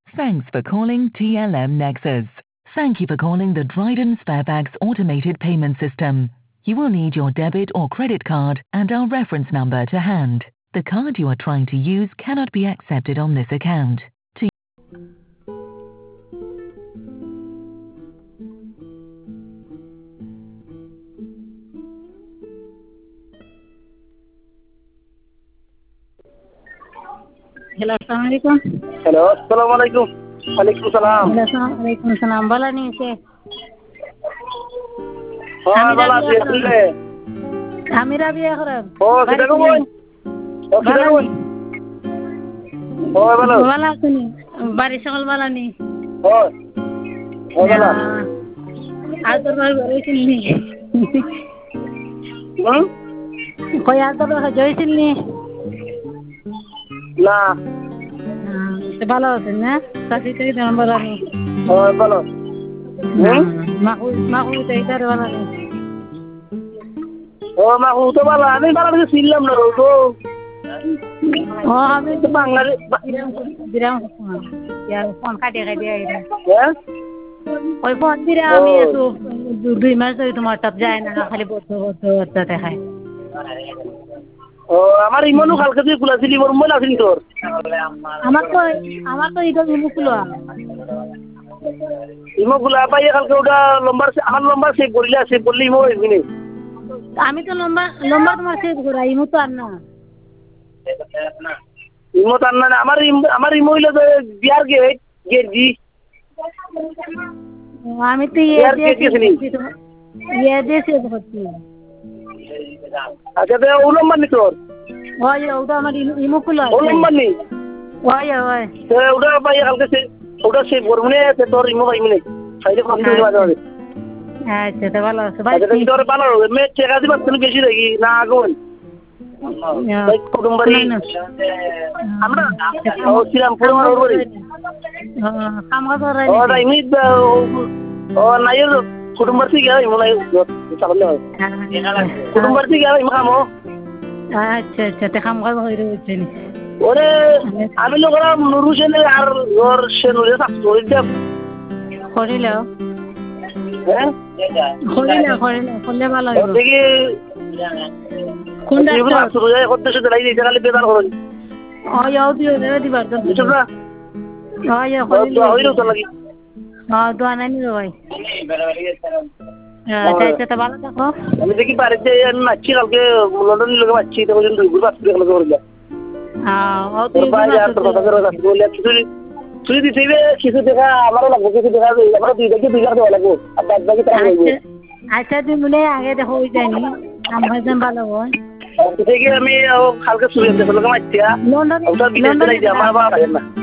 Thanks for calling TLM Nexus. Thank you for calling the Dryden Sparebags automated payment system. You will need your debit or credit card and our reference number to hand. The card you are trying to use cannot be accepted on this account. Hello, assalamualaikum. Hello, assalamualaikum. Waalaikumsalam. Hello, assalamualaikum. Bala ni se. Oh, bala biya. Amira biya kharam. Oh, kita ko boy. Oh, kita ko. Oh, bala. Bala kuni. Bari shakal bala ni. Oh. Oh, bala. Adar bal bari kuni. Koi adar bal joisin ni. Nah. Bala hoten na? Kasi kay dan bala ni. Oh, bala. Maku tay dar bala ni. Oh, maku to bala. Ani bala ni silam na ro. Oh, আমি তো বাংলাদেশ বিরাম ইয়ার phone কাটে কাটে আইরা হ্যাঁ ওই phone দিরা আমি তো 2 মাস ধরে তোমার টপ যায় না খালি বলতে দেখায় ও আমার ইমনু কালকে তুই খুলাছিলি মোর মোবাইল আসেনি তোর আমার তো এটা ইমো খুলো ইমো খুলা পাইয়ে কালকে ওটা আমার নম্বর সেভ করলে ইমো হইবি আমি তো নম্বর তোমার সেভ করা ইমো তো আর না ইমো তার না আমার ইমো হইলো বিয়ার গেট জি আমি তো ইয়ে দিয়ে সেভ করছি আচ্ছা তো ও নম্বর নি তোর ওই ওটা আমার ইমো খুলো ও নম্বর নি ওই তো ওটা পাইয়ে কালকে ওটা সেভ করব নে তোর ইমো পাইবি না সাইডে কম দিতে মাঝে আচ্ছা তো ভালো আছে ভাই আচ্ছা তোর ভালো মে চেক আদি বাস বেশি দেখি না আগুন কুটুম্বারি আমরা ও শ্রীরামপুর মারবরি কাম করে ও রাইমি ও নাইর কুটুম্বারি গেল ইমলাই চালালে হয় কুটুম্বারি গেল ইমামো আচ্ছা তে কাম করে হইরে হইছেনি ওরে আমি লোকরা নুরু সেনে আর ওর সেনুরে থাকতো ওইটা করিলো হ্যাঁ করলে ভালো হবে দেখি কোন ডাক্তার শুরু যায় করতে শুধু লাই দিতে খালি বেদার করুন ওই দিও দিবার তো বুঝছ না তো হইলো তো লাগি দোয়া নাই নিও ভাই আচ্ছা তো ভালো থাকো আমি দেখি বাড়িতে নাচছি কালকে লন্ডন লোকে বাচ্চি তো ওই দুই গ্রুপ আসছে এগুলো করলে তুই বাইরে আর তো কথা করে রাখছি বলে তুই দিছিবে কিছু দেখা আমারও লাগবে কিছু দেখা আমরা দুই লাখ দেওয়া লাগবে আর বাদ বাকি তারা হইবে আচ্ছা তুই মনে আগে দেখো হই যায়নি আমার যেন ভালো হয় দেখি আমি কালকে শুয়ে লোকে মারছি লন্ডন আমার বাবা না